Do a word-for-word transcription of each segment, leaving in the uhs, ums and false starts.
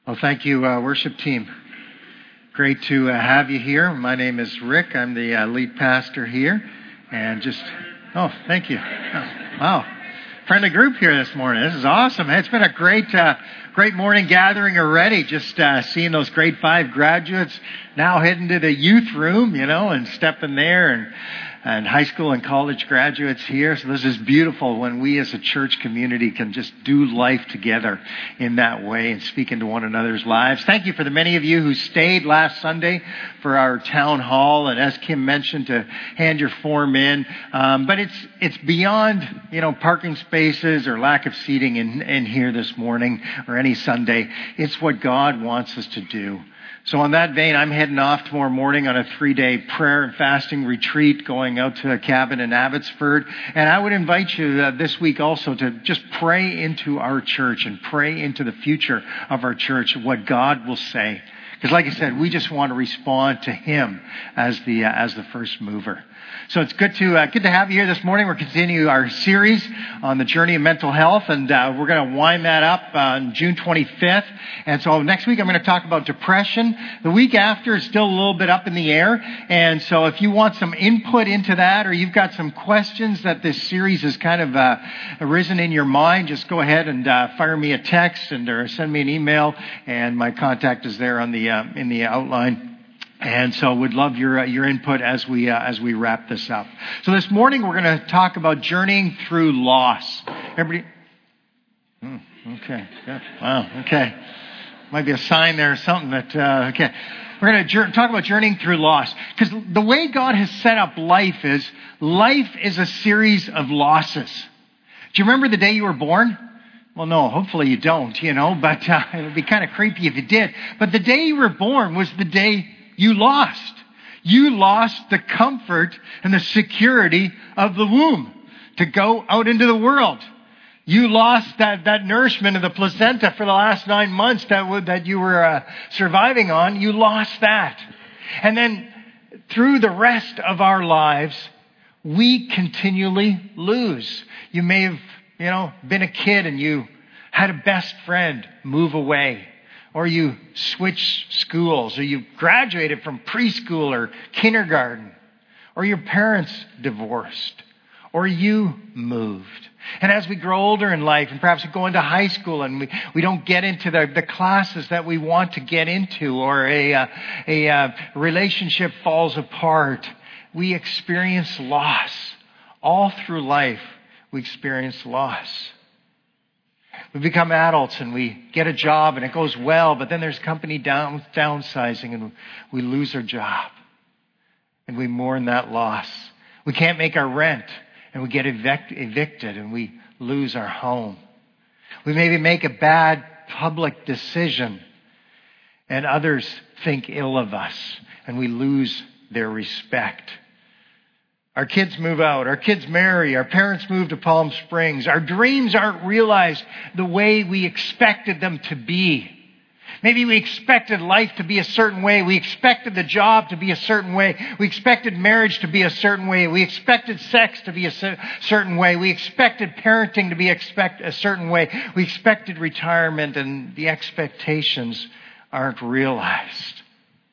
Well, thank you, uh, worship team. Great to uh, have you here. My name is Rick. I'm the uh, lead pastor here. And just, oh, thank you. Oh, wow. Friendly group here this morning. This is awesome. It's been a great, uh, great morning gathering already. Just uh, seeing those grade five graduates now heading to the youth room, you know, and stepping there, and and high school and college graduates here. So this is beautiful when we as a church community can just do life together in that way and speak into one another's lives. Thank you for the many of you who stayed last Sunday for our town hall, and as Kim mentioned, to hand your form in. Um, but it's it's beyond, you know, parking spaces or lack of seating in, in here this morning or any Sunday. It's what God wants us to do. So on that vein, I'm heading off tomorrow morning on a three-day prayer and fasting retreat, going out to a cabin in Abbotsford. And I would invite you uh, this week also to just pray into our church and pray into the future of our church, what God will say. Because like I said, we just want to respond to Him as the uh, as the first mover. So it's good to uh, good to have you here this morning. We're continuing our series on the journey of mental health, and uh, we're going to wind that up on June twenty-fifth. And so next week I'm going to talk about depression. The week after is still a little bit up in the air, and so if you want some input into that, or you've got some questions that this series has kind of uh, arisen in your mind, just go ahead and uh, fire me a text and or send me an email, and my contact is there on the uh, in the outline. And so would love your uh, your input as we uh, as we wrap this up. So this morning we're going to talk about journeying through loss. Everybody? Hmm, okay. Good. Wow. Okay. Might be a sign there or something that. Uh, okay. We're going to jour- talk about journeying through loss, because the way God has set up life is life is a series of losses. Do you remember the day you were born? Well, no, hopefully you don't. You know, but uh, it would be kind of creepy if you did. But the day you were born was the day you lost. You lost the comfort and the security of the womb to go out into the world. You lost that, that nourishment of the placenta for the last nine months that would, that you were uh, surviving on. You lost that. And then through the rest of our lives, we continually lose. You may have, you know, been a kid and you had a best friend move away. Or you switched schools, or you graduated from preschool or kindergarten, or your parents divorced, or you moved. And as we grow older in life, and perhaps we go into high school and we, we don't get into the, the classes that we want to get into, or a, uh, a uh, relationship falls apart, we experience loss. All through life, we experience loss. We become adults and we get a job and it goes well, but then there's company down, downsizing and we lose our job. And we mourn that loss. We can't make our rent and we get evict, evicted and we lose our home. We maybe make a bad public decision and others think ill of us and we lose their respect. Our kids move out. Our kids marry. Our parents move to Palm Springs. Our dreams aren't realized the way we expected them to be. Maybe we expected life to be a certain way. We expected the job to be a certain way. We expected marriage to be a certain way. We expected sex to be a certain way. We expected parenting to be expect a certain way. We expected retirement, and the expectations aren't realized.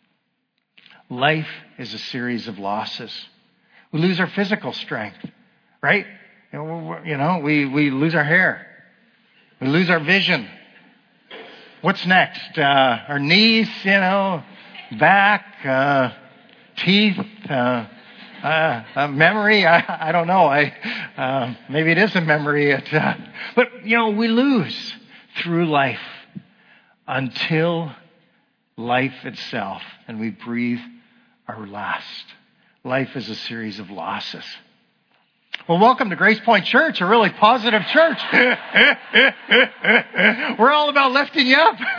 Life is a series of losses. We lose our physical strength, right? You know, we, we lose our hair. We lose our vision. What's next? Uh, our knees, you know, back, uh, teeth, uh, uh, uh, memory. I, I don't know. I uh, maybe it is a memory. It, uh, but, you know, we lose through life until life itself, and we breathe our last. Life is a series of losses. Well, welcome to Grace Point Church, a really positive church. We're all about lifting you up.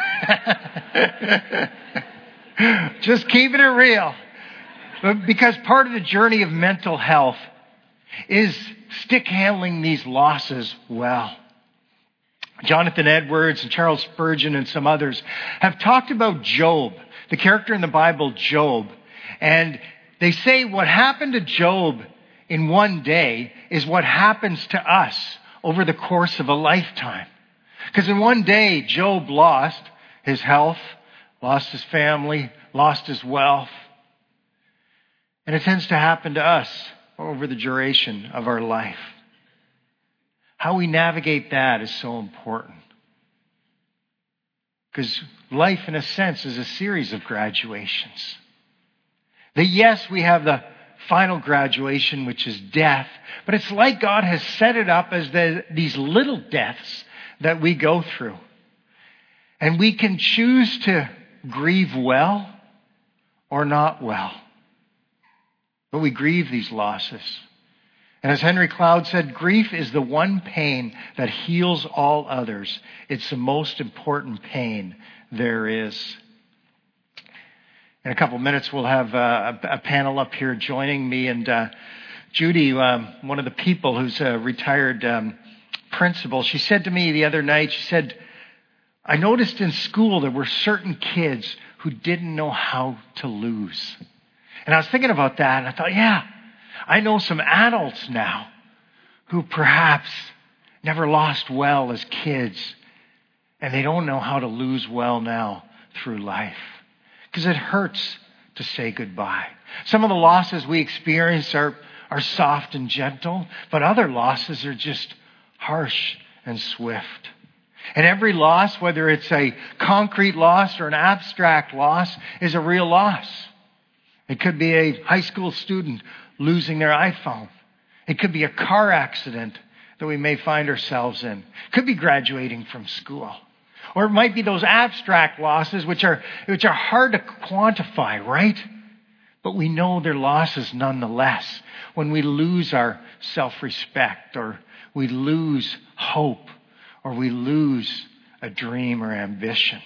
Just keeping it real. Because part of the journey of mental health is stick handling these losses well. Jonathan Edwards and Charles Spurgeon and some others have talked about Job, the character in the Bible, Job. And they say what happened to Job in one day is what happens to us over the course of a lifetime. Because in one day, Job lost his health, lost his family, lost his wealth. And it tends to happen to us over the duration of our life. How we navigate that is so important. Because life, in a sense, is a series of graduations. That yes, we have the final graduation, which is death, but it's like God has set it up as the, these little deaths that we go through. And we can choose to grieve well or not well. But we grieve these losses. And as Henry Cloud said, grief is the one pain that heals all others. It's the most important pain there is. In a couple of minutes, we'll have a, a panel up here joining me. And uh, Judy, um, one of the people who's a retired um, principal, she said to me the other night, she said, I noticed in school there were certain kids who didn't know how to lose. And I was thinking about that, and I thought, yeah, I know some adults now who perhaps never lost well as kids, and they don't know how to lose well now through life. Because it hurts to say goodbye. Some of the losses we experience are, are soft and gentle, but other losses are just harsh and swift. And every loss, whether it's a concrete loss or an abstract loss, is a real loss. It could be a high school student losing their iPhone. It could be a car accident that we may find ourselves in. It could be graduating from school. Or it might be those abstract losses which are, which are hard to quantify, right? But we know they're losses nonetheless. When we lose our self-respect, or we lose hope, or we lose a dream or ambition.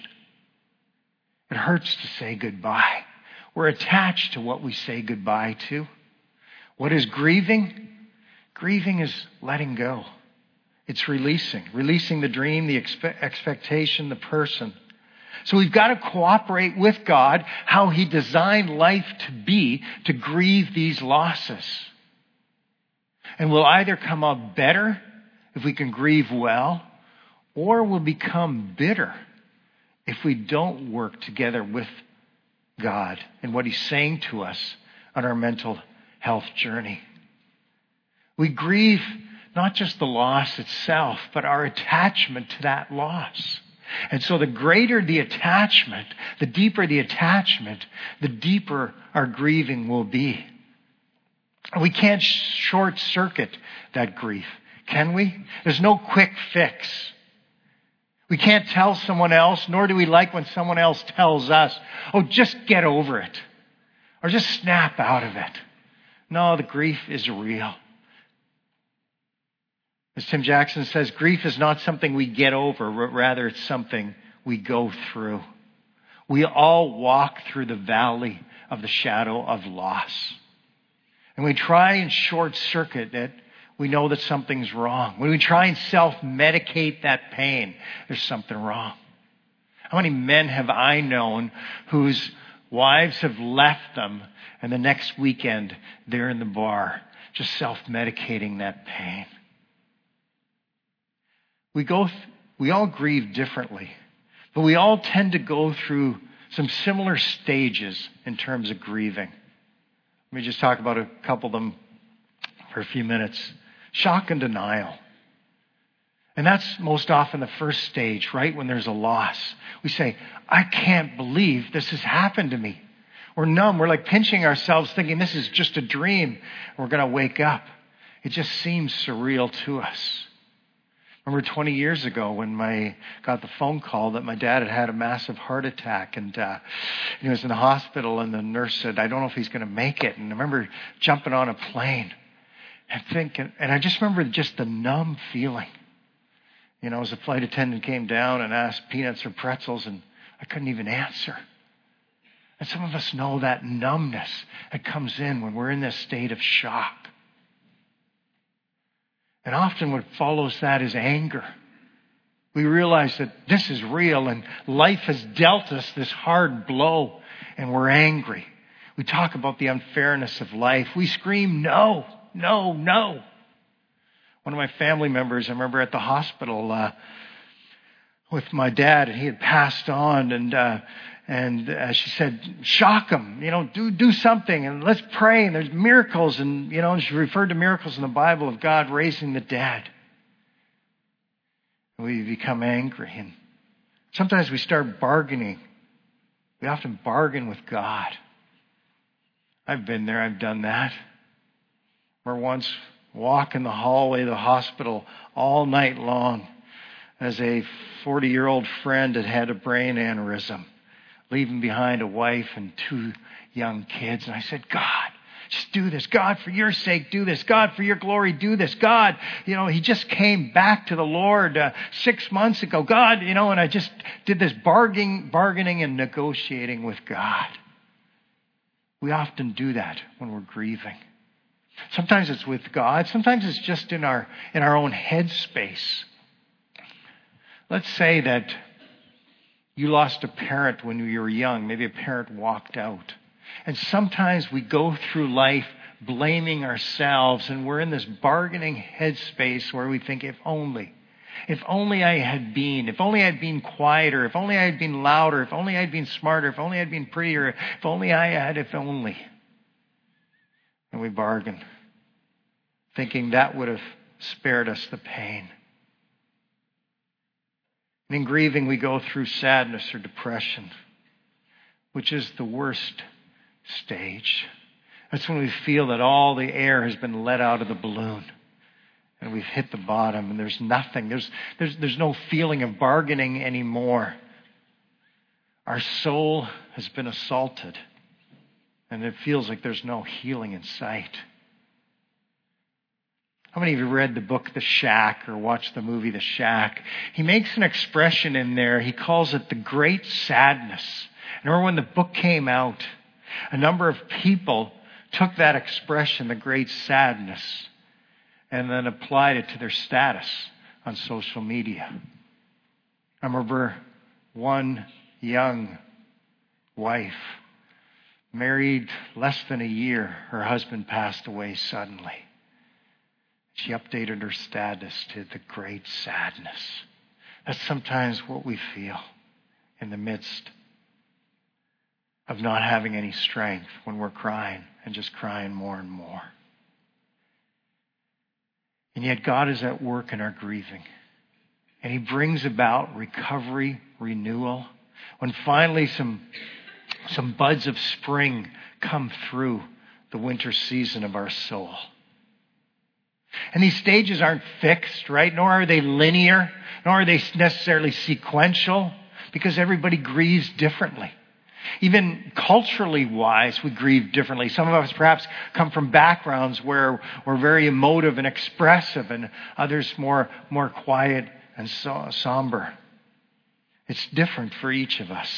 It hurts to say goodbye. We're attached to what we say goodbye to. What is grieving? Grieving is letting go. It's releasing. Releasing the dream, the expe- expectation, the person. So we've got to cooperate with God, how He designed life to be, to grieve these losses. And we'll either come out better if we can grieve well, or we'll become bitter if we don't work together with God and what He's saying to us on our mental health journey. We grieve not just the loss itself, but our attachment to that loss. And so the greater the attachment, the deeper the attachment, the deeper our grieving will be. We can't short circuit that grief, can we? There's no quick fix. We can't tell someone else, nor do we like when someone else tells us, oh, just get over it. Or just snap out of it. No, the grief is real. As Tim Jackson says, grief is not something we get over, but rather it's something we go through. We all walk through the valley of the shadow of loss. And we try and short circuit it. We know that something's wrong. When we try and self-medicate that pain, there's something wrong. How many men have I known whose wives have left them, and the next weekend they're in the bar just self-medicating that pain? We go, th- we all grieve differently, but we all tend to go through some similar stages in terms of grieving. Let me just talk about a couple of them for a few minutes. Shock and denial. And that's most often the first stage, right? When there's a loss. We say, I can't believe this has happened to me. We're numb. We're like pinching ourselves thinking this is just a dream. We're going to wake up. It just seems surreal to us. Remember twenty years ago when I got the phone call that my dad had had a massive heart attack, and uh, he was in the hospital, and the nurse said, I don't know if he's going to make it. And I remember jumping on a plane and thinking, and I just remember just the numb feeling. You know, as the flight attendant came down and asked peanuts or pretzels, and I couldn't even answer. And some of us know that numbness that comes in when we're in this state of shock. And often what follows that is anger. We realize that this is real and life has dealt us this hard blow, and we're angry. We talk about the unfairness of life. We scream, no, no, no. One of my family members, I remember at the hospital, uh, with my dad, and he had passed on, and uh, and uh, she said, shock him, you know, do do something, and let's pray, and there's miracles, and you know, and she referred to miracles in the Bible of God raising the dead. And we become angry, and sometimes we start bargaining. We often bargain with God. I've been there, I've done that. Or once walk in the hallway of the hospital all night long as a forty-year-old friend had had a brain aneurysm, leaving behind a wife and two young kids. And I said, God, just do this. God, for your sake, do this. God, for your glory, do this. God, you know, he just came back to the Lord uh, six months ago. God, you know, and I just did this bargaining, bargaining and negotiating with God. We often do that when we're grieving. Sometimes it's with God. Sometimes it's just in our in our own head space. Let's say that you lost a parent when you were young. Maybe a parent walked out. And sometimes we go through life blaming ourselves, and we're in this bargaining headspace where we think, if only, if only I had been, if only I had been quieter, if only I had been louder, if only I had been smarter, if only I had been prettier, if only I had, if only. And we bargain, thinking that would have spared us the pain. And in grieving, we go through sadness or depression, which is the worst stage. That's when we feel that all the air has been let out of the balloon and we've hit the bottom and there's nothing. There's, there's, there's no feeling of bargaining anymore. Our soul has been assaulted and it feels like there's no healing in sight. How many of you read the book The Shack or watched the movie The Shack? He makes an expression in there. He calls it the great sadness. I remember when the book came out, a number of people took that expression, the great sadness, and then applied it to their status on social media. I remember one young wife, married less than a year, her husband passed away suddenly. She updated her status to the great sadness. That's sometimes what we feel in the midst of not having any strength when we're crying and just crying more and more. And yet God is at work in our grieving. And he brings about recovery, renewal. When finally some, some buds of spring come through the winter season of our soul. And these stages aren't fixed, right? Nor are they linear, nor are they necessarily sequential, because everybody grieves differently. Even culturally wise, we grieve differently. Some of us perhaps come from backgrounds where we're very emotive and expressive, and others more, more quiet and so, somber. It's different for each of us.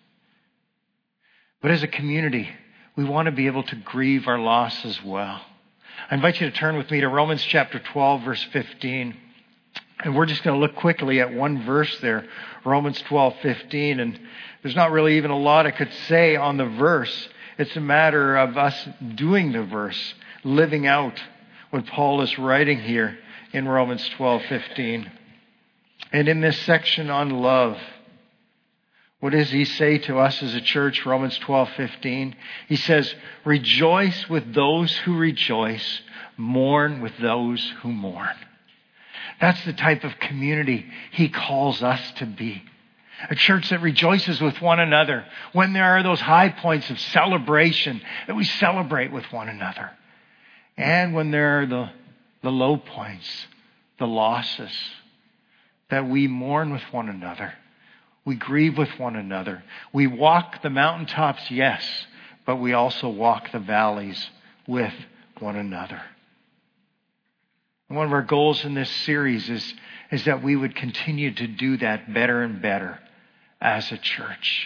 But as a community, we want to be able to grieve our loss as well. I invite you to turn with me to Romans chapter twelve, verse fifteen. And we're just going to look quickly at one verse there, Romans twelve, fifteen. And there's not really even a lot I could say on the verse. It's a matter of us doing the verse, living out what Paul is writing here in Romans twelve, fifteen. And in this section on love, what does he say to us as a church? Romans twelve, fifteen. He says, rejoice with those who rejoice, mourn with those who mourn. That's the type of community he calls us to be. A church that rejoices with one another when there are those high points of celebration, that we celebrate with one another. And when there are the, the low points, the losses, that we mourn with one another. We grieve with one another. We walk the mountaintops, yes, but we also walk the valleys with one another. And one of our goals in this series is, is that we would continue to do that better and better as a church.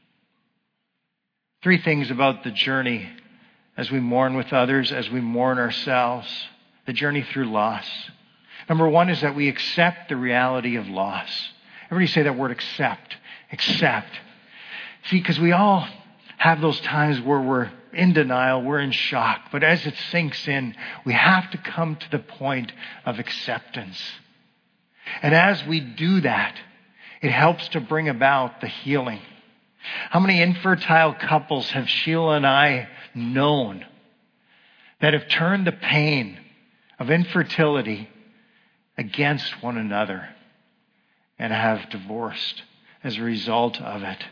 Three things about the journey as we mourn with others, as we mourn ourselves, the journey through loss. Number one is that we accept the reality of loss. Everybody say that word, accept. Accept. See, because we all have those times where we're in denial, we're in shock. But as it sinks in, we have to come to the point of acceptance. And as we do that, It helps to bring about the healing. How many infertile couples have Sheila and I known that have turned the pain of infertility against one another and have divorced as a result of it?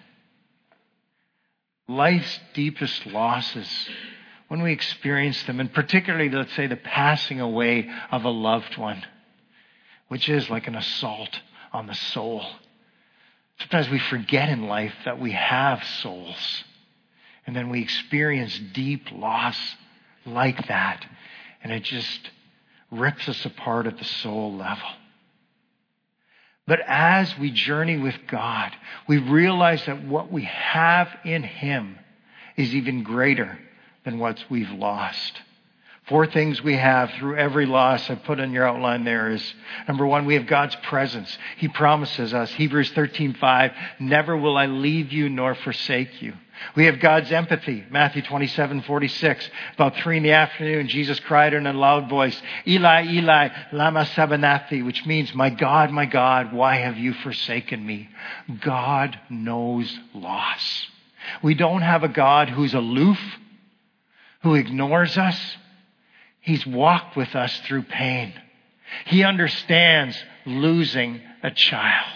Life's deepest losses, when we experience them, and particularly, let's say, the passing away of a loved one, which is like an assault on the soul. Sometimes we forget in life that we have souls. And then we experience deep loss like that. And it just rips us apart at the soul level. But as we journey with God, we realize that what we have in Him is even greater than what we've lost. Four things we have through every loss I put in your outline there is, number one, we have God's presence. He promises us, Hebrews thirteen five, never will I leave you nor forsake you. We have God's empathy, Matthew twenty-seven forty-six. About three in the afternoon, Jesus cried in a loud voice, Eli, Eli, lama sabachthani, which means, my God, my God, why have you forsaken me? God knows loss. We don't have a God who's aloof, who ignores us. He's walked with us through pain. He understands losing a child.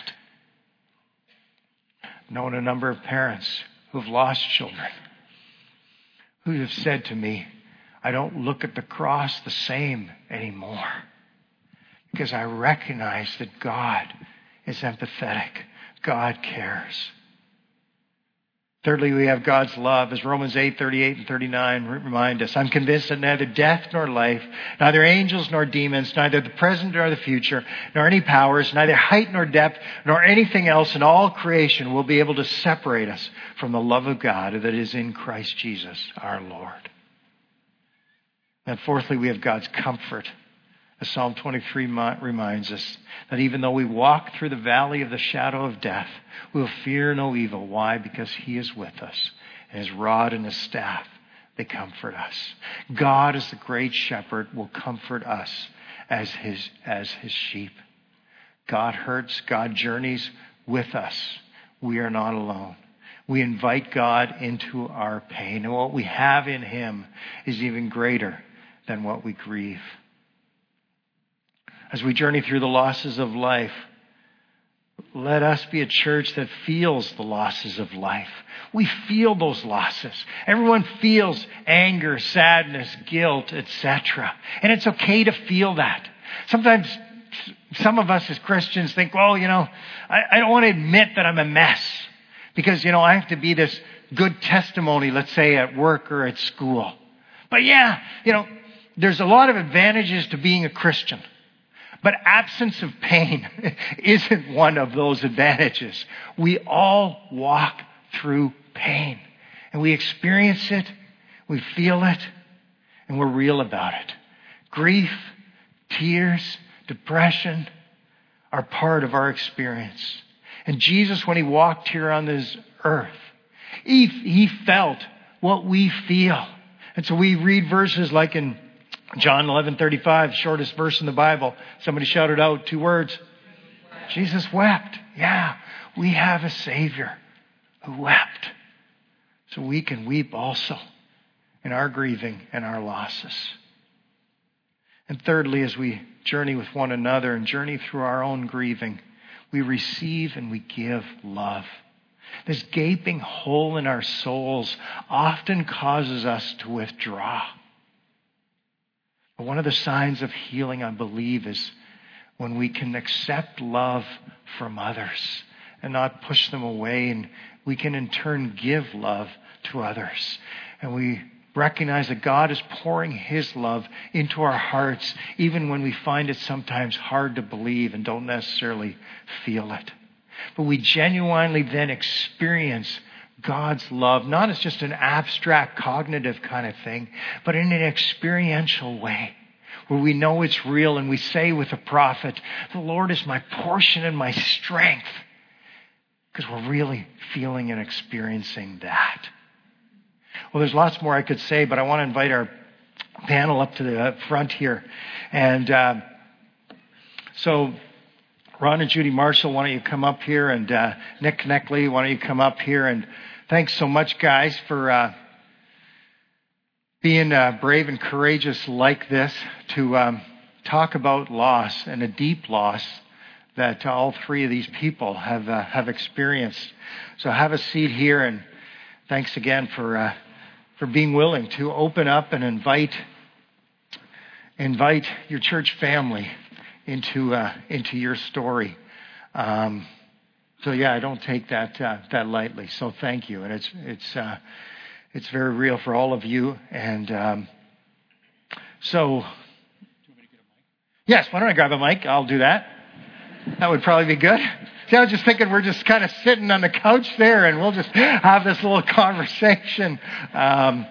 I've known a number of parents who have lost children who have said to me, I don't look at the cross the same anymore because I recognize that God is empathetic. God cares. Thirdly, we have God's love, as Romans eight thirty-eight and thirty-nine remind us. I'm convinced that neither death nor life, neither angels nor demons, neither the present nor the future, nor any powers, neither height nor depth, nor anything else in all creation will be able to separate us from the love of God that is in Christ Jesus our Lord. And fourthly, we have God's comfort. As Psalm twenty-three reminds us that even though we walk through the valley of the shadow of death, we will fear no evil. Why? Because He is with us. And His rod and His staff, they comfort us. God as the great shepherd will comfort us as His, as His sheep. God hurts. God journeys with us. We are not alone. We invite God into our pain. And what we have in Him is even greater than what we grieve. As we journey through the losses of life, let us be a church that feels the losses of life. We feel those losses. Everyone feels anger, sadness, guilt, et cetera. And it's okay to feel that. Sometimes some of us as Christians think, well, you know, I, I don't want to admit that I'm a mess because, you know, I have to be this good testimony, let's say at work or at school. But yeah, you know, there's a lot of advantages to being a Christian. But absence of pain isn't one of those advantages. We all walk through pain. And we experience it, we feel it, and we're real about it. Grief, tears, depression are part of our experience. And Jesus, when He walked here on this earth, He, he felt what we feel. And so we read verses like in John eleven thirty-five, shortest verse in the Bible. Somebody shouted out two words. Jesus wept. Yeah, we have a Savior who wept. So we can weep also in our grieving and our losses. And thirdly, as we journey with one another and journey through our own grieving, we receive and we give love. This gaping hole in our souls often causes us to withdraw. But one of the signs of healing, I believe, is when we can accept love from others and not push them away, and we can in turn give love to others. And we recognize that God is pouring His love into our hearts, even when we find it sometimes hard to believe and don't necessarily feel it. But we genuinely then experience God's love, not as just an abstract cognitive kind of thing, but in an experiential way where we know it's real, and we say with the prophet, the Lord is my portion and my strength, because we're really feeling and experiencing that. Well, there's lots more I could say, but I want to invite our panel up to the front here. And uh, so Ron and Judy Marshall, why don't you come up here? And uh, Nick Kneckley, why don't you come up here? And thanks so much, guys, for uh, being uh, brave and courageous like this to um, talk about loss and a deep loss that all three of these people have uh, have experienced. So have a seat here, and thanks again for uh, for being willing to open up and invite invite your church family into uh, into your story. Um, so yeah, I don't take that uh, that lightly. So thank you, and it's it's uh, it's very real for all of you. And um, so, yes, why don't I grab a mic? I'll do that. That would probably be good. See, I was just thinking we're just kind of sitting on the couch there, and we'll just have this little conversation. Um,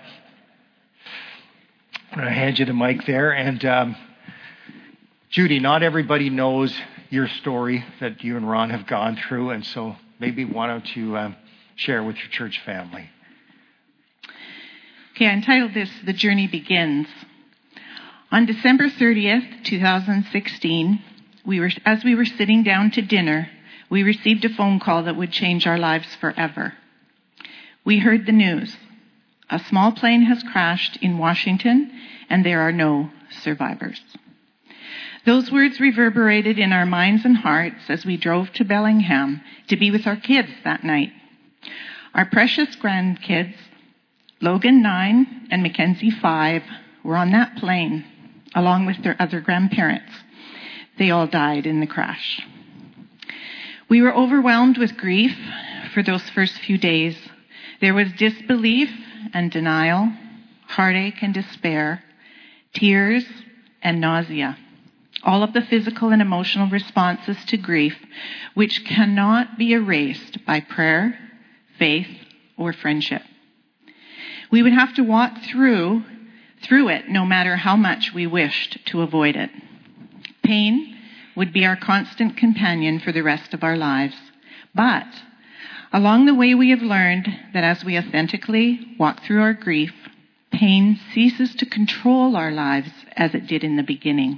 I'm going to hand you the mic there, and. Um, Judy, not everybody knows your story that you and Ron have gone through, and so maybe why don't you um, share with your church family? Okay, I entitled this, The Journey Begins. On December thirtieth, twenty sixteen, we were, as we were sitting down to dinner, we received a phone call that would change our lives forever. We heard the news. A small plane has crashed in Washington, and there are no survivors. Those words reverberated in our minds and hearts as we drove to Bellingham to be with our kids that night. Our precious grandkids, Logan nine and Mackenzie five, were on that plane along with their other grandparents. They all died in the crash. We were overwhelmed with grief for those first few days. There was disbelief and denial, heartache and despair, tears and nausea. All of the physical and emotional responses to grief, which cannot be erased by prayer, faith, or friendship. We would have to walk through, through it no matter how much we wished to avoid it. Pain would be our constant companion for the rest of our lives. But along the way we have learned that as we authentically walk through our grief, pain ceases to control our lives as it did in the beginning.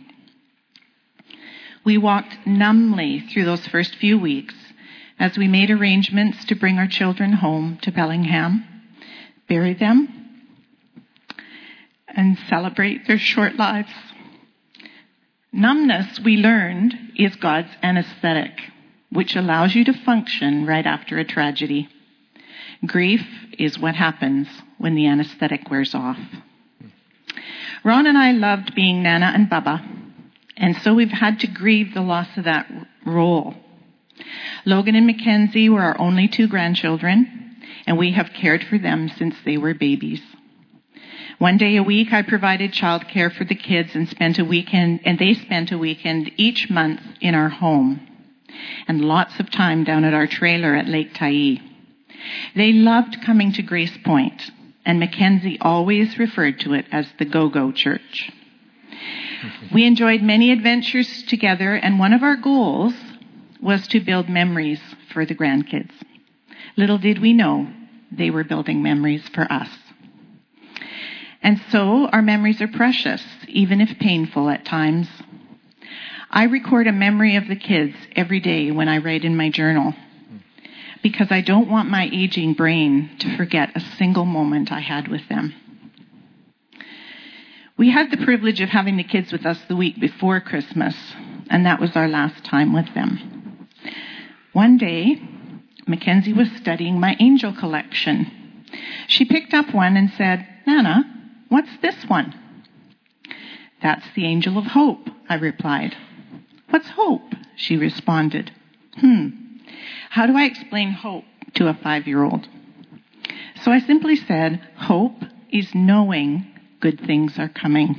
We walked numbly through those first few weeks as we made arrangements to bring our children home to Bellingham, bury them, and celebrate their short lives. Numbness, we learned, is God's anesthetic, which allows you to function right after a tragedy. Grief is what happens when the anesthetic wears off. Ron and I loved being Nana and Bubba. And so we've had to grieve the loss of that role. Logan and Mackenzie were our only two grandchildren, and we have cared for them since they were babies. One day a week, I provided childcare for the kids and spent a weekend, and they spent a weekend each month in our home, and lots of time down at our trailer at Lake Tyee. They loved coming to Grace Point, and Mackenzie always referred to it as the Go-Go Church. We enjoyed many adventures together, and one of our goals was to build memories for the grandkids. Little did we know they were building memories for us. And so our memories are precious, even if painful at times. I record a memory of the kids every day when I write in my journal, because I don't want my aging brain to forget a single moment I had with them. We had the privilege of having the kids with us the week before Christmas, and that was our last time with them. One day, Mackenzie was studying my angel collection. She picked up one and said, "Nana, what's this one?" "That's the angel of hope," I replied. "What's hope?" she responded. Hmm, how do I explain hope to a five-year-old? So I simply said, hope is knowing good things are coming.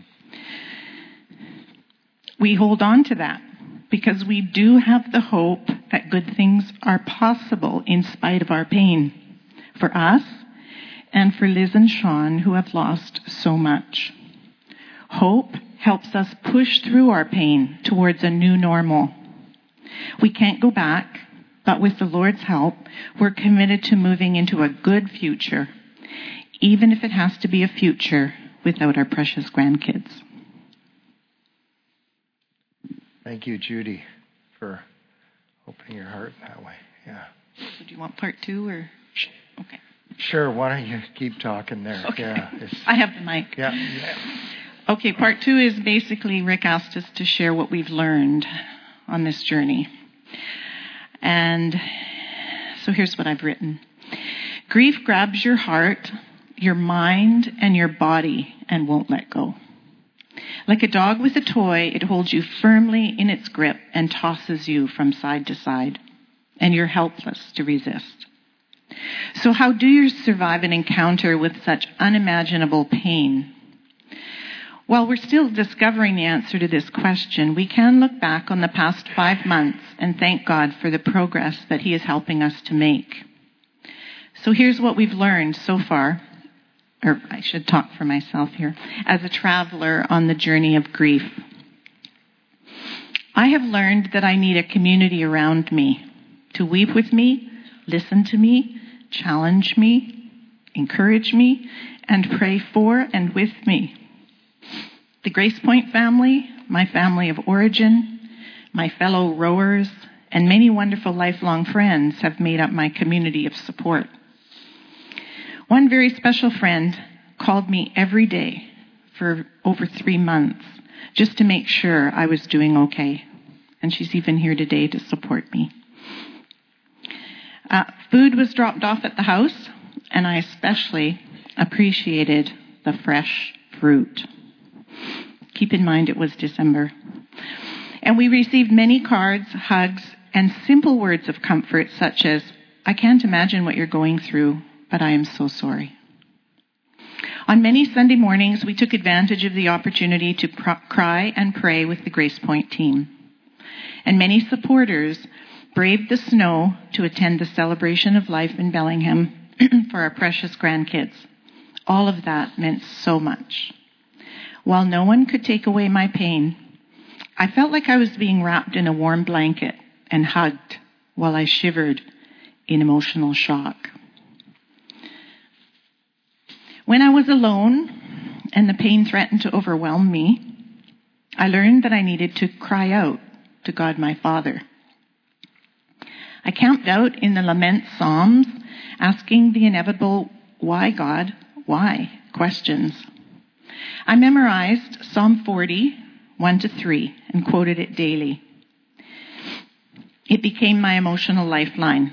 We hold on to that because we do have the hope that good things are possible in spite of our pain, for us and for Liz and Sean, who have lost so much. Hope helps us push through our pain towards a new normal. We can't go back, but with the Lord's help, we're committed to moving into a good future, even if it has to be a future without our precious grandkids. Thank you, Judy, for opening your heart that way. Yeah. So do you want part two or? Okay. Sure. Why don't you keep talking there? Okay. Yeah. It's, I have the mic. yeah. yeah. Okay. Part two is basically Rick asked us to share what we've learned on this journey. And so here's what I've written. Grief grabs your heart, your mind, and your body and won't let go. Like a dog with a toy, it holds you firmly in its grip and tosses you from side to side, and you're helpless to resist. So how do you survive an encounter with such unimaginable pain? While we're still discovering the answer to this question, we can look back on the past five months and thank God for the progress that He is helping us to make. So here's what we've learned so far, or I should talk for myself here, as a traveler on the journey of grief. I have learned that I need a community around me to weep with me, listen to me, challenge me, encourage me, and pray for and with me. The Grace Point family, my family of origin, my fellow rowers, and many wonderful lifelong friends have made up my community of support. One very special friend called me every day for over three months just to make sure I was doing okay. And she's even here today to support me. Uh, food was dropped off at the house, and I especially appreciated the fresh fruit. Keep in mind it was December. And we received many cards, hugs, and simple words of comfort such as, I can't imagine what you're going through, but I am so sorry. On many Sunday mornings, we took advantage of the opportunity to pr- cry and pray with the Grace Point team. And many supporters braved the snow to attend the celebration of life in Bellingham for our precious grandkids. All of that meant so much. While no one could take away my pain, I felt like I was being wrapped in a warm blanket and hugged while I shivered in emotional shock. When I was alone and the pain threatened to overwhelm me, I learned that I needed to cry out to God my Father. I camped out in the lament psalms, asking the inevitable, why God, why questions. I memorized Psalm forty, one to three, and quoted it daily. It became my emotional lifeline.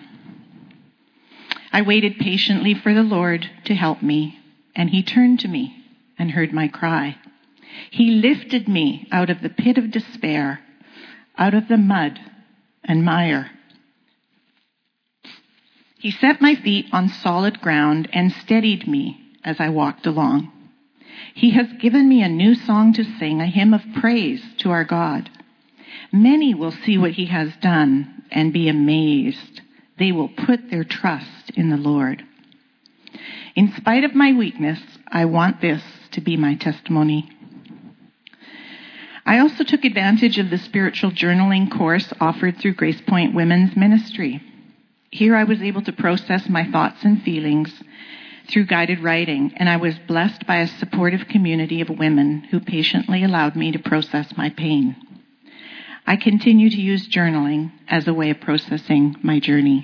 I waited patiently for the Lord to help me, and He turned to me and heard my cry. He lifted me out of the pit of despair, out of the mud and mire. He set my feet on solid ground and steadied me as I walked along. He has given me a new song to sing, a hymn of praise to our God. Many will see what He has done and be amazed. They will put their trust in the Lord. In spite of my weakness, I want this to be my testimony. I also took advantage of the spiritual journaling course offered through Grace Point Women's Ministry. Here I was able to process my thoughts and feelings through guided writing, and I was blessed by a supportive community of women who patiently allowed me to process my pain. I continue to use journaling as a way of processing my journey.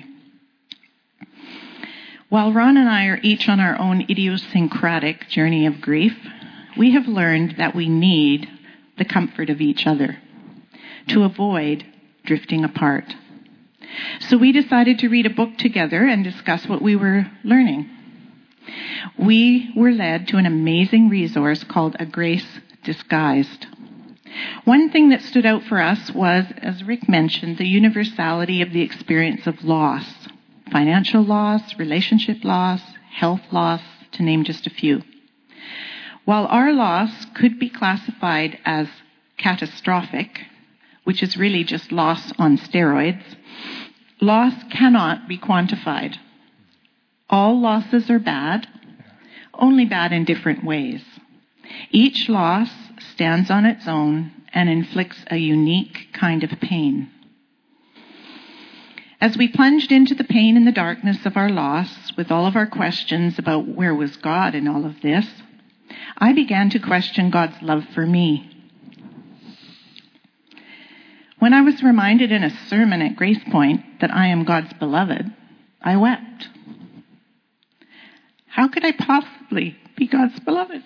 While Ron and I are each on our own idiosyncratic journey of grief, we have learned that we need the comfort of each other to avoid drifting apart. So we decided to read a book together and discuss what we were learning. We were led to an amazing resource called A Grace Disguised. One thing that stood out for us was, as Rick mentioned, the universality of the experience of loss. Financial loss, relationship loss, health loss, to name just a few. While our loss could be classified as catastrophic, which is really just loss on steroids, loss cannot be quantified. All losses are bad, only bad in different ways. Each loss stands on its own and inflicts a unique kind of pain. As we plunged into the pain and the darkness of our loss, with all of our questions about where was God in all of this, I began to question God's love for me. When I was reminded in a sermon at Grace Point that I am God's beloved, I wept. How could I possibly be God's beloved?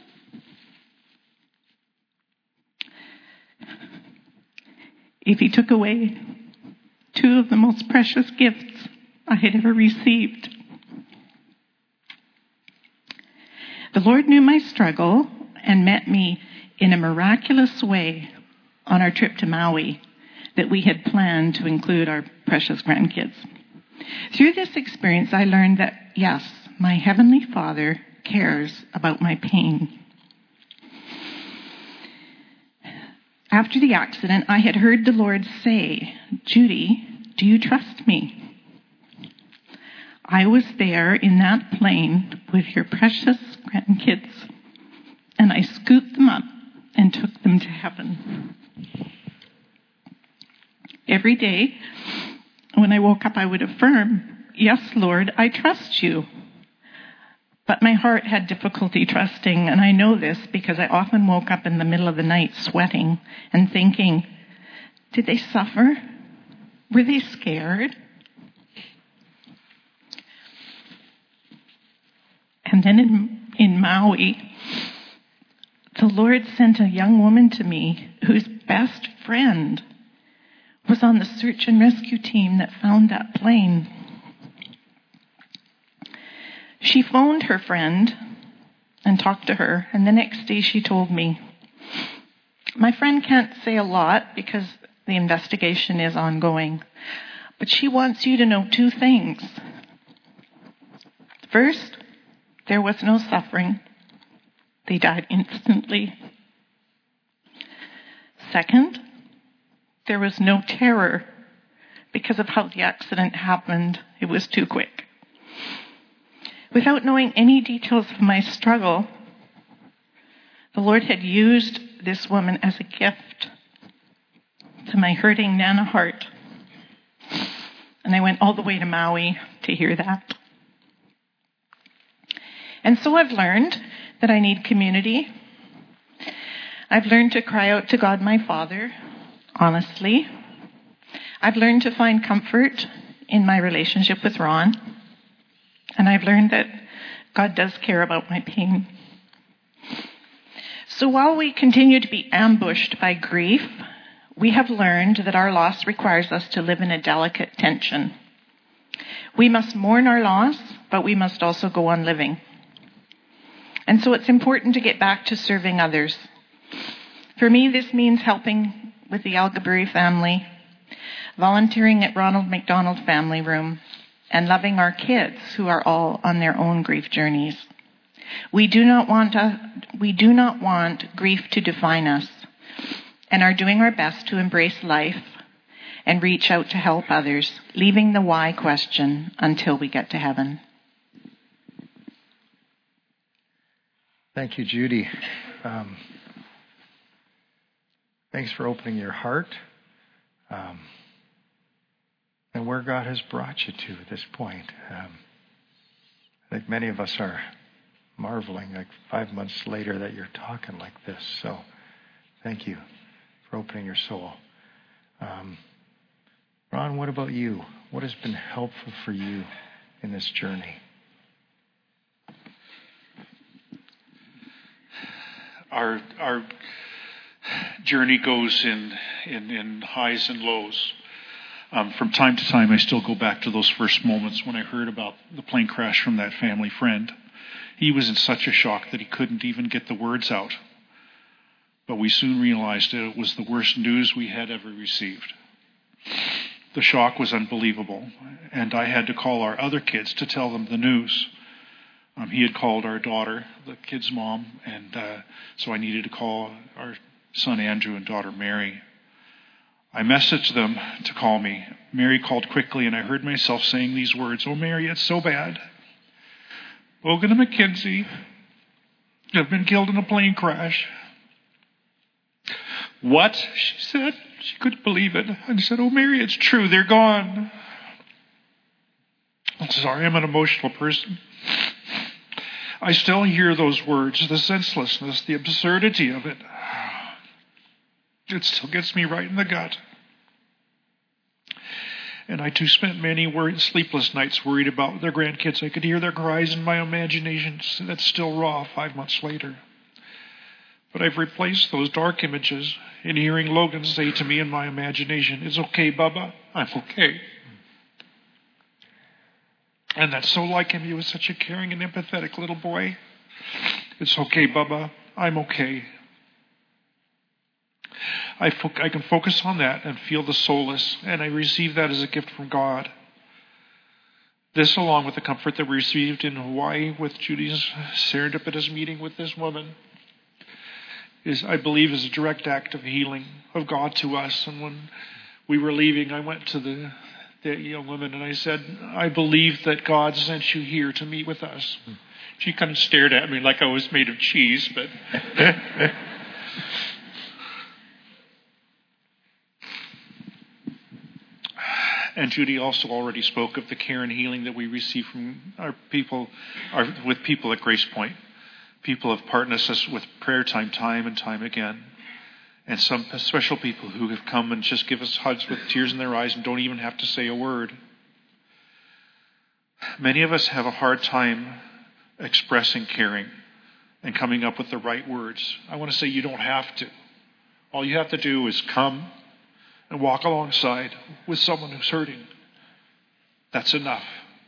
If he took away two of the most precious gifts I had ever received. The Lord knew my struggle and met me in a miraculous way on our trip to Maui that we had planned to include our precious grandkids. Through this experience, I learned that, yes, my Heavenly Father cares about my pain. After the accident, I had heard the Lord say, "Judy, do you trust me?" I was there in that plane with your precious grandkids, and I scooped them up and took them to heaven. Every day, when I woke up, I would affirm, "Yes, Lord, I trust you." But my heart had difficulty trusting, and I know this because I often woke up in the middle of the night sweating and thinking, did they suffer? Were they scared? And then in, in Maui, the Lord sent a young woman to me whose best friend was on the search and rescue team that found that plane. She phoned her friend and talked to her, and the next day she told me, "My friend can't say a lot because the investigation is ongoing, but she wants you to know two things. First, there was no suffering. They died instantly. Second, there was no terror because of how the accident happened. It was too quick." Without knowing any details of my struggle, the Lord had used this woman as a gift to my hurting Nana heart. And I went all the way to Maui to hear that. And so I've learned that I need community. I've learned to cry out to God, my Father, honestly. I've learned to find comfort in my relationship with Ron. And I've learned that God does care about my pain. So while we continue to be ambushed by grief, we have learned that our loss requires us to live in a delicate tension. We must mourn our loss, but we must also go on living. And so it's important to get back to serving others. For me, this means helping with the Algabury family, volunteering at Ronald McDonald Family Room, and loving our kids who are all on their own grief journeys. We do not want to, we do not want grief to define us, and are doing our best to embrace life and reach out to help others, leaving the why question until we get to heaven. Thank you, Judy. Um, thanks for opening your heart. Um, And where God has brought you to at this point. Um, I think many of us are marveling, like five months later, that you're talking like this. So thank you for opening your soul. Um, Ron, what about you? What has been helpful for you in this journey? Our our journey goes in in, in highs and lows. Um, from time to time, I still go back to those first moments when I heard about the plane crash from that family friend. He was in such a shock that he couldn't even get the words out. But we soon realized that it was the worst news we had ever received. The shock was unbelievable, and I had to call our other kids to tell them the news. Um, he had called our daughter, the kid's mom, and uh, so I needed to call our son Andrew and daughter Mary. I messaged them to call me. Mary called quickly, and I heard myself saying these words, "Oh, Mary, it's so bad. Logan and Mackenzie have been killed in a plane crash." "What?" she said. She couldn't believe it. I said, "Oh, Mary, it's true. They're gone." I'm sorry, I'm an emotional person. I still hear those words, the senselessness, the absurdity of it. It still gets me right in the gut. And I too spent many wor- sleepless nights worried about their grandkids. I could hear their cries in my imagination. That's still raw five months later. But I've replaced those dark images in hearing Logan say to me in my imagination, "It's okay, Bubba, I'm okay." And that's so like him. He was such a caring and empathetic little boy. "It's okay, Bubba, I'm okay." I, fo- I can focus on that and feel the solace, and I receive that as a gift from God. This, along with the comfort that we received in Hawaii with Judy's serendipitous meeting with this woman, is, I believe, is a direct act of healing of God to us. And when we were leaving, I went to the, the young woman and I said, "I believe that God sent you here to meet with us." She kind of stared at me like I was made of cheese, but... And Judy also already spoke of the care and healing that we receive from our people, our, with people at Grace Point. People have partnered us with prayer time, time and time again. And some special people who have come and just give us hugs with tears in their eyes and don't even have to say a word. Many of us have a hard time expressing caring and coming up with the right words. I want to say you don't have to. All you have to do is come and walk alongside with someone who's hurting. That's enough.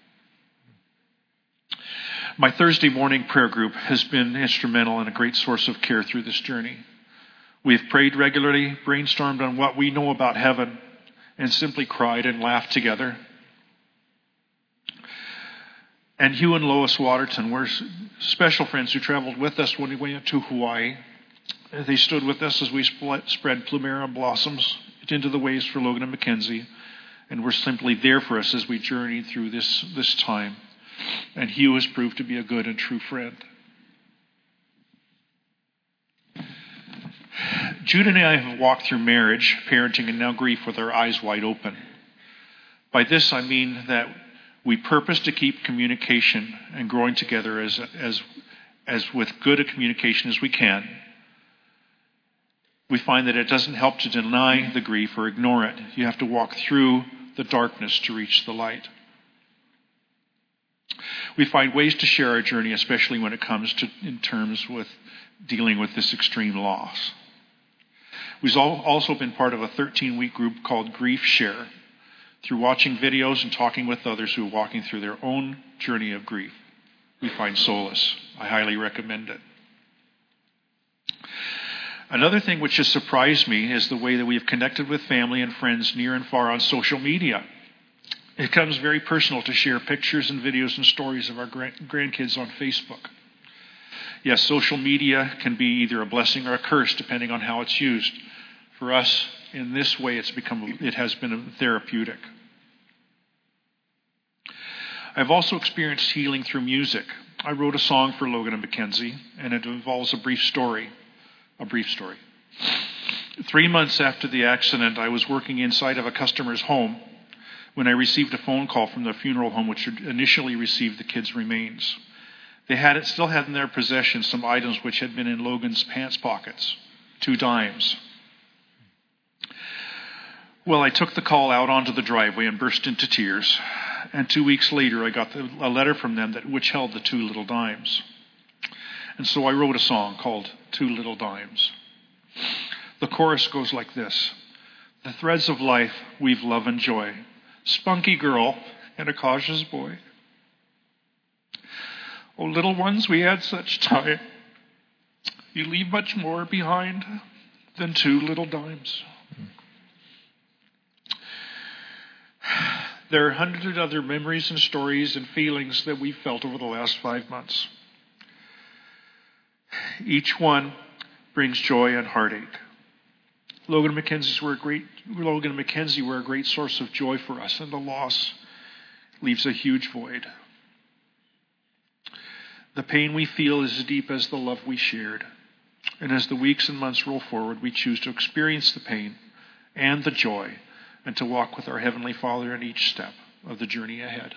My Thursday morning prayer group has been instrumental and a great source of care through this journey. We have prayed regularly, brainstormed on what we know about heaven, and simply cried and laughed together. And Hugh and Lois Waterton were special friends who traveled with us when we went to Hawaii. They stood with us as we spread plumera blossoms into the waves for Logan and Mackenzie, and were simply there for us as we journeyed through this, this time. And Hugh has proved to be a good and true friend. Jude and I have walked through marriage, parenting, and now grief with our eyes wide open. By this I mean that we purpose to keep communication and growing together as, as, as with good a communication as we can. We find that it doesn't help to deny the grief or ignore it. You have to walk through the darkness to reach the light. We find ways to share our journey, especially when it comes to in terms with dealing with this extreme loss. We've also been part of a thirteen-week group called Grief Share. Through watching videos and talking with others who are walking through their own journey of grief, we find solace. I highly recommend it. Another thing which has surprised me is the way that we have connected with family and friends near and far on social media. It becomes very personal to share pictures and videos and stories of our grandkids on Facebook. Yes, social media can be either a blessing or a curse depending on how it's used. For us, in this way, it's become it has been therapeutic. I've also experienced healing through music. I wrote a song for Logan and Mackenzie, and it involves a brief story. A brief story. Three months after the accident, I was working inside of a customer's home when I received a phone call from the funeral home which had initially received the kids' remains. They had it still had in their possession some items which had been in Logan's pants pockets, two dimes. Well, I took the call out onto the driveway and burst into tears. And two weeks later, I got the, a letter from them that which held the two little dimes. And so I wrote a song called Two Little Dimes. The chorus goes like this. The threads of life weave love and joy. Spunky girl and a cautious boy. Oh, little ones, we had such time. You leave much more behind than two little dimes. There are hundreds of other memories and stories and feelings that we've felt over the last five months. Each one brings joy and heartache. Logan and Mackenzie were a great Logan and Mackenzie were a great source of joy for us, and the loss leaves a huge void. The pain we feel is as deep as the love we shared. And as the weeks and months roll forward, we choose to experience the pain and the joy and to walk with our Heavenly Father in each step of the journey ahead.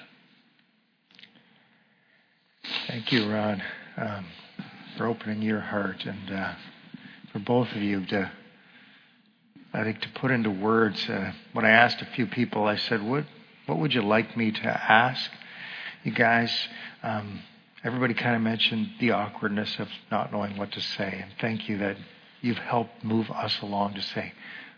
Thank you, Ron, um, for opening your heart and uh, for both of you to, I think, to put into words. Uh, when I asked a few people, I said, what, What would you like me to ask? You guys, um, everybody kind of mentioned the awkwardness of not knowing what to say. And thank you that you've helped move us along to say,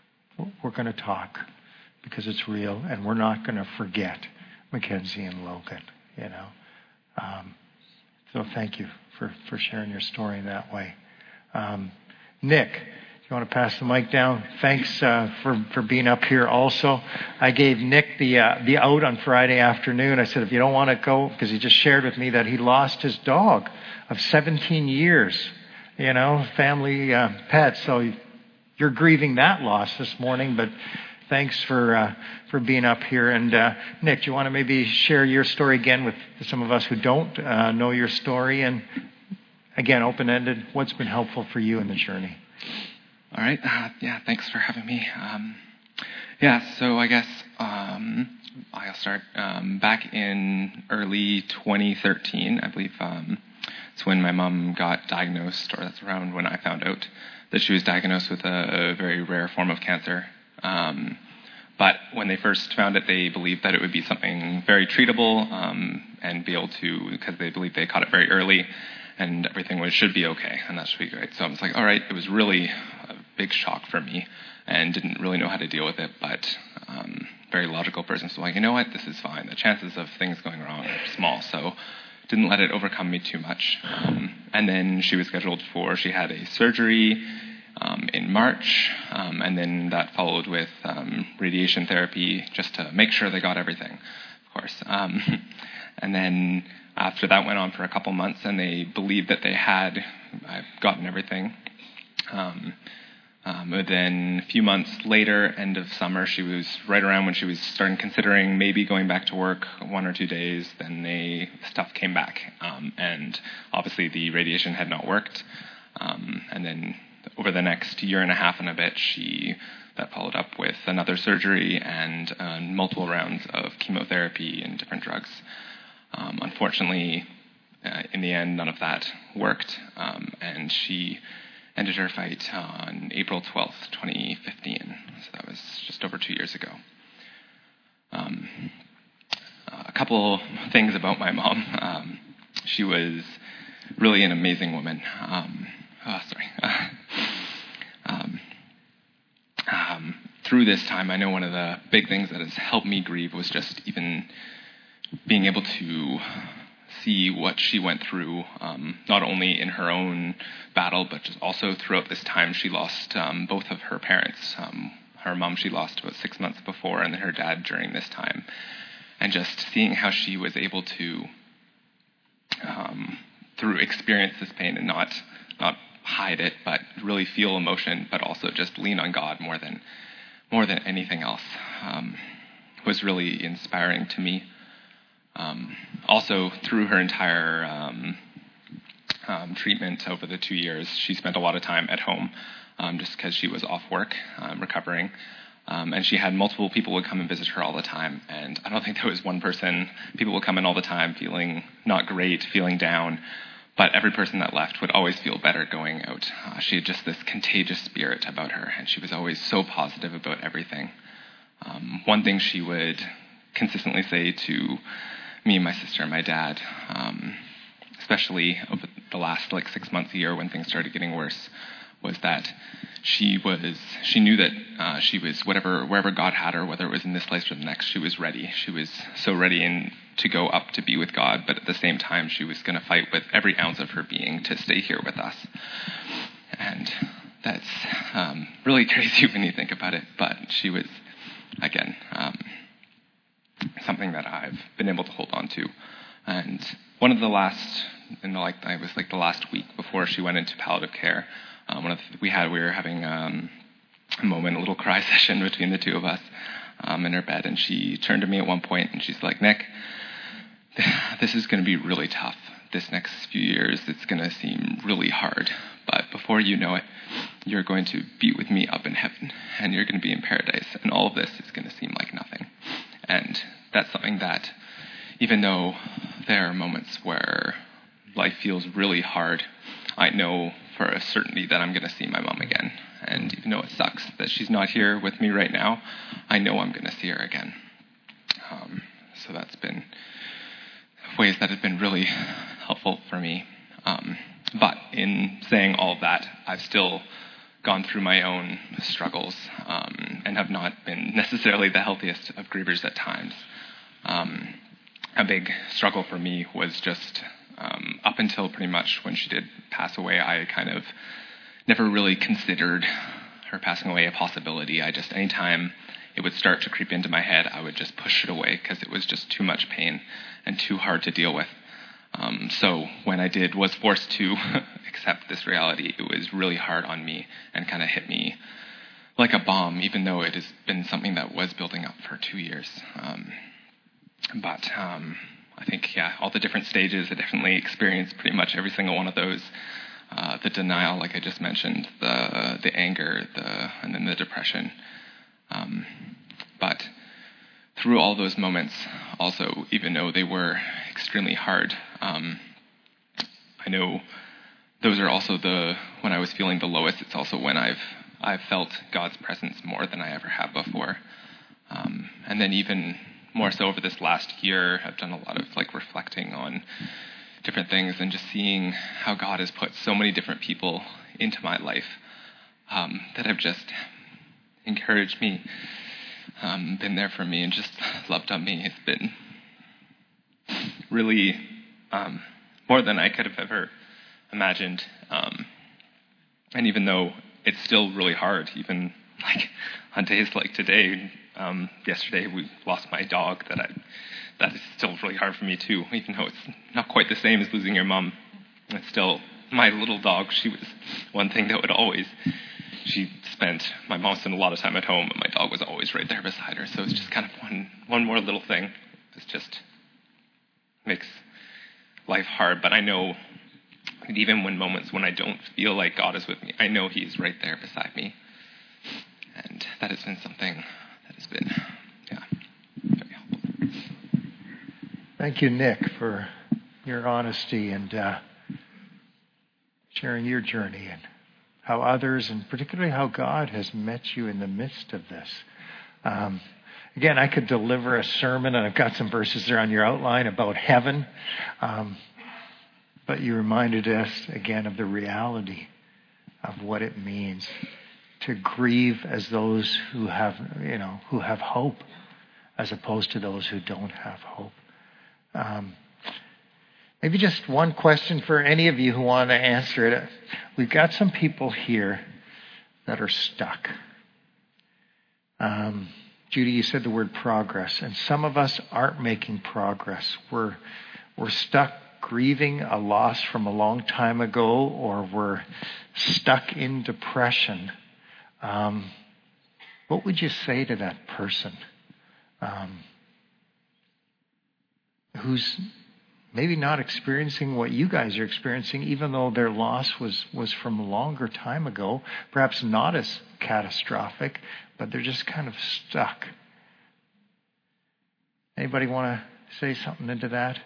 we're going to talk because it's real, and we're not going to forget Mackenzie and Logan, you know. Um, so thank you for, for sharing your story in that way. Um, Nick, you want to pass the mic down? Thanks uh, for, for being up here also. I gave Nick the uh, the out on Friday afternoon. I said, if you don't want to go, because he just shared with me that he lost his dog of seventeen years, you know, family uh, pet. So you're grieving that loss this morning, but thanks for uh, for being up here. And uh, Nick, do you want to maybe share your story again with some of us who don't uh, know your story? And again, open-ended, what's been helpful for you in the journey? All right. Uh, yeah, thanks for having me. Um, yeah, so I guess um, I'll start. Um, back in early twenty thirteen, I believe, um, it's when my mom got diagnosed, or that's around when I found out that she was diagnosed with a very rare form of cancer. Um, but when they first found it, they believed that it would be something very treatable um, and be able to, because they believed they caught it very early and everything was should be okay, and that should be great. So I was like, all right, it was really a big shock for me and didn't really know how to deal with it, but um, very logical person. So like, you know what, this is fine. The chances of things going wrong are small, so didn't let it overcome me too much. Um, and then she was scheduled for, she had a surgery Um, in March, um, and then that followed with um, radiation therapy just to make sure they got everything, of course. Um, and then after that went on for a couple months, and they believed that they had uh, gotten everything. Um, um, but then a few months later, end of summer, she was right around when she was starting considering maybe going back to work one or two days, then they, stuff came back. Um, and obviously the radiation had not worked. Um, and then over the next year and a half and a bit, she that followed up with another surgery and uh, multiple rounds of chemotherapy and different drugs. Um, unfortunately, uh, in the end, none of that worked, um, and she ended her fight on April twelfth, twenty fifteen. So that was just over two years ago. Um, a couple things about my mom. Um, she was really an amazing woman. Um, Oh, sorry. Uh, um, um, through this time, I know one of the big things that has helped me grieve was just even being able to see what she went through, um, not only in her own battle, but just also throughout this time. She lost um, both of her parents. Um, her mom she lost about six months before, and then her dad during this time. And just seeing how she was able to, um, through experience this pain and not not hide it, but really feel emotion, but also just lean on God more than more than anything else, um, was really inspiring to me. Um, also, through her entire um, um, treatment over the two years, she spent a lot of time at home, um, just because she was off work, um, recovering. Um, and she had multiple people would come and visit her all the time. And I don't think there was one person, people would come in all the time feeling not great, feeling down. But every person that left would always feel better going out. Uh, she had just this contagious spirit about her, and she was always so positive about everything. Um, one thing she would consistently say to me and my sister and my dad, um, especially over the last like six months, a year when things started getting worse, was that she was, she knew that uh, she was, whatever, wherever God had her, whether it was in this life or the next, she was ready. She was so ready in, to go up to be with God, but at the same time, she was going to fight with every ounce of her being to stay here with us. And that's um, really crazy when you think about it, but she was, again, um, something that I've been able to hold on to. And one of the last, in the, like, I was like the last week before she went into palliative care, Um, one of the, we had we were having um, a moment, a little cry session between the two of us um, in her bed, and she turned to me at one point and she's like, "Nick, this is going to be really tough. This next few years, it's going to seem really hard. But before you know it, you're going to be with me up in heaven, and you're going to be in paradise, and all of this is going to seem like nothing." And that's something that, even though there are moments where life feels really hard, I know for a certainty that I'm going to see my mom again. And even though it sucks that she's not here with me right now, I know I'm going to see her again. Um, so that's been ways that have been really helpful for me. Um, but in saying all of that, I've still gone through my own struggles um, and have not been necessarily the healthiest of grievers at times. Um, a big struggle for me was just um, up until pretty much when she did pass away, I kind of never really considered her passing away a possibility. I just, anytime it would start to creep into my head, I would just push it away because it was just too much pain and too hard to deal with. Um, so when I did, was forced to accept this reality, it was really hard on me and kind of hit me like a bomb, even though it has been something that was building up for two years. Um, but um, I think, yeah, all the different stages, I definitely experienced pretty much every single one of those. Uh, the denial, like I just mentioned, the the anger, the and then the depression. Um, but through all those moments, also, even though they were extremely hard, um, I know those are also the, when I was feeling the lowest, it's also when I've I've felt God's presence more than I ever have before. Um, and then even more so over this last year, I've done a lot of like reflecting on different things and just seeing how God has put so many different people into my life um, that have just encouraged me, um, been there for me, and just loved on me. It's been really um, more than I could have ever imagined. Um, and even though it's still really hard, even like on days like today, um, yesterday we lost my dog. That I, that is still really hard for me too. Even though it's not quite the same as losing your mom, it's still my little dog. She was one thing that would always. She spent, my mom spent a lot of time at home, and my dog was always right there beside her. So it's just kind of one one more little thing. It's just makes life hard. But I know that even when moments when I don't feel like God is with me, I know He's right there beside me. And that has been something that has been, yeah, very helpful. Thank you, Nick, for your honesty and uh, sharing your journey and how others, and particularly how God has met you in the midst of this. Um, again, I could deliver a sermon, and I've got some verses there on your outline about heaven, um, but you reminded us again of the reality of what it means to grieve as those who have, you know, who have hope, as opposed to those who don't have hope. Um, maybe just one question for any of you who want to answer it. We've got some people here that are stuck. Um, Judy, you said the word progress, and some of us aren't making progress. We're we're stuck grieving a loss from a long time ago, or we're stuck in depression. Um, what would you say to that person um, who's maybe not experiencing what you guys are experiencing, even though their loss was, was from a longer time ago, perhaps not as catastrophic, but they're just kind of stuck? Anybody want to say something into that?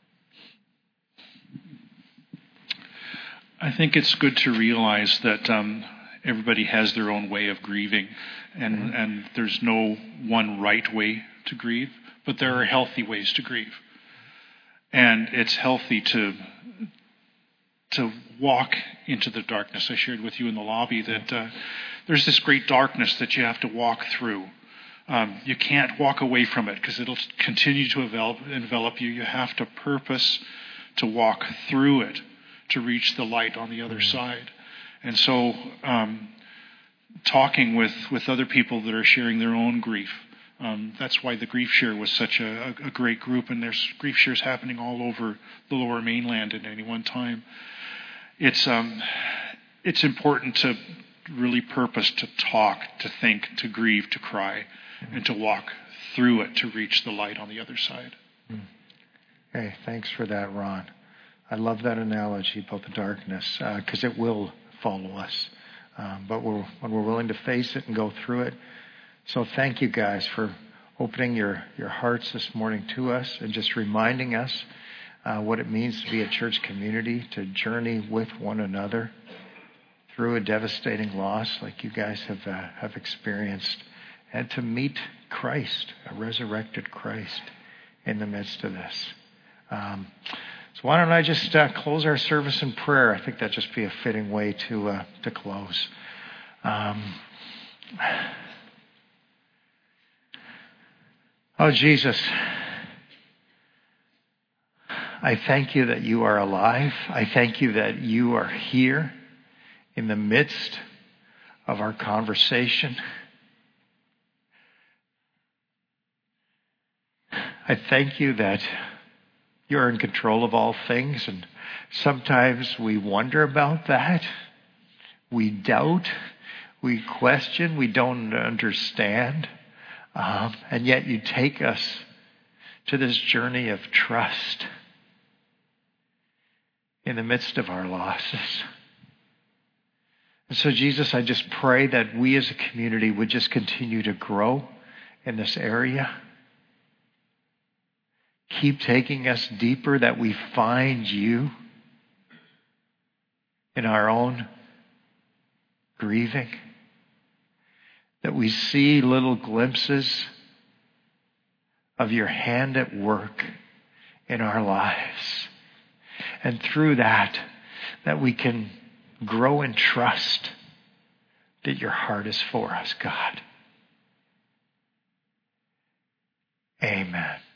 I think it's good to realize that um, everybody has their own way of grieving, and, mm-hmm. and there's no one right way to grieve, but there are healthy ways to grieve. And it's healthy to to walk into the darkness. I shared with you in the lobby that uh, there's this great darkness that you have to walk through. Um, you can't walk away from it because it'll continue to envelop, envelop you. You have to purpose to walk through it to reach the light on the other side. And so um, talking with, with other people that are sharing their own grief, Um, that's why the Grief Share was such a, a great group, and there's grief shares happening all over the Lower Mainland at any one time. It's um, it's important to really purpose to talk, to think, to grieve, to cry, and to walk through it to reach the light on the other side. Hey, thanks for that, Ron. I love that analogy about the darkness because uh, it will follow us, um, but we're, when we're willing to face it and go through it. So thank you guys for opening your, your hearts this morning to us and just reminding us uh, what it means to be a church community, to journey with one another through a devastating loss like you guys have uh, have experienced, and to meet Christ, a resurrected Christ, in the midst of this. Um, so why don't I just uh, close our service in prayer? I think that'd just be a fitting way to uh, to close. Um, oh, Jesus, I thank you that you are alive. I thank you that you are here in the midst of our conversation. I thank you that you're in control of all things, and sometimes we wonder about that. We doubt, we question, we don't understand, um, and yet you take us to this journey of trust in the midst of our losses. And so, Jesus, I just pray that we as a community would just continue to grow in this area. Keep taking us deeper, that we find you in our own grieving. That we see little glimpses of your hand at work in our lives. And through that, that we can grow in trust that your heart is for us, God. Amen.